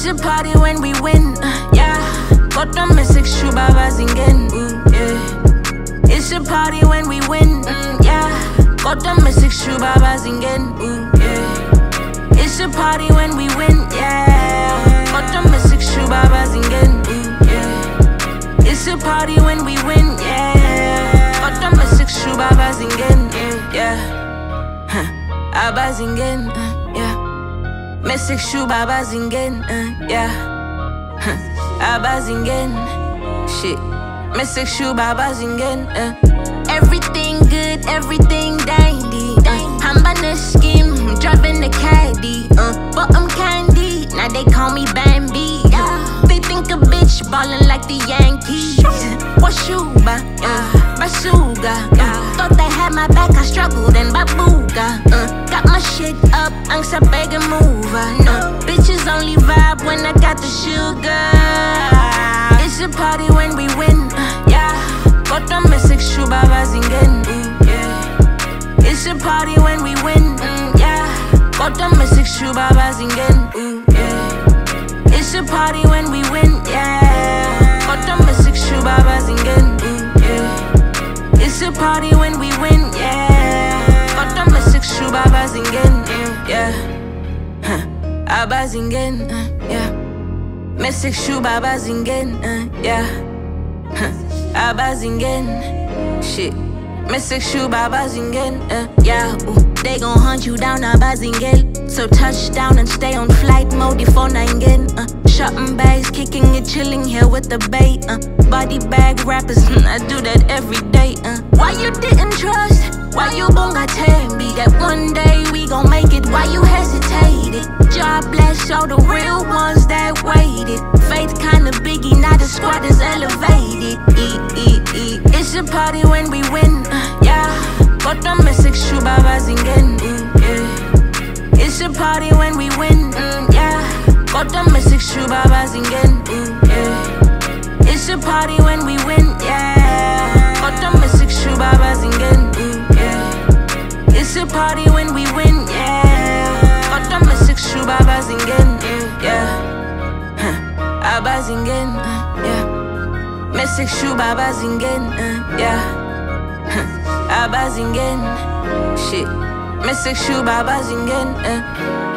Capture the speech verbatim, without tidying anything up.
It's a party when we win, uh, yeah. Kodwa mesikushuba bazingeni, mm, yeah. It's a party when we win, mm, yeah. Kodwa mesikushuba bazingeni, mm, yeah. It's a party when we win, yeah. Kodwa mesikushuba bazingeni, mm, yeah. It's a party when we win, yeah. Kodwa mesikushuba bazingeni, mm, yeah. Huh. Abazingeni, uh, yeah. Mesikushuba abazingeni, uh, yeah. Huh. Abazingeni, shit. Mesikushuba abazingeni, uh. Everything good, everything dandy. Uh, I'm on the scheme, driving the caddy. Uh, but I'm candy, now they call me Bambi. Uh, they think a bitch ballin' like the Yankees. Washuba, uh, Basuga. Uh, thought they had my back, I struggled and Babuga. Uh, got my shit up, angst a beg and mover. No, bitches only vibe when I got the sugar. It's a party when we win, uh, yeah. Kodwa mesikushuba bazingeni, mm, yeah. It's a party when we win, mm, yeah. Kodwa mesikushuba bazingeni, mm, yeah. It's a party when we win, yeah. Kodwa mesikushuba bazingeni, mm, yeah. It's a party when we win, yeah. Kodwa mesikushuba bazingeni, mm, yeah. Huh. Abazingeni, uh, yeah. Mesikushuba bazingeni, uh, yeah. Huh. Abazingeni, shit. Mesikushuba abazingeni, uh, yeah. Ooh. They gon' hunt you down, abazingeni. So touch down and stay on flight mode before nine uh, shopping bags, kicking it, chilling here with the bait. Uh, body bag rappers, I do that every day. Uh. Why you didn't trust? Why you bonga tell me that one day we gon' make it? Why you hesitated? God bless all the real ones that waited. Faith kinda biggie, now the squad is elevated. E -e -e. It's a party when we win, uh, yeah. Kodwa mesikushuba bazingeni, mm, yeah. It's a party when we win, mm, yeah. Kodwa mesikushuba bazingeni, mm, yeah. It's a party when we win, yeah. Kodwa mesikushuba bazingeni, mm, yeah. It's a party when we win, yeah. Kodwa mesikushuba bazingeni, mm, yeah. Huh. Abazingeni, uh, yeah. Mesikushuba abazingeni, uh, yeah. Huh. Abazingeni, shit. Mesikushuba abazingeni, uh.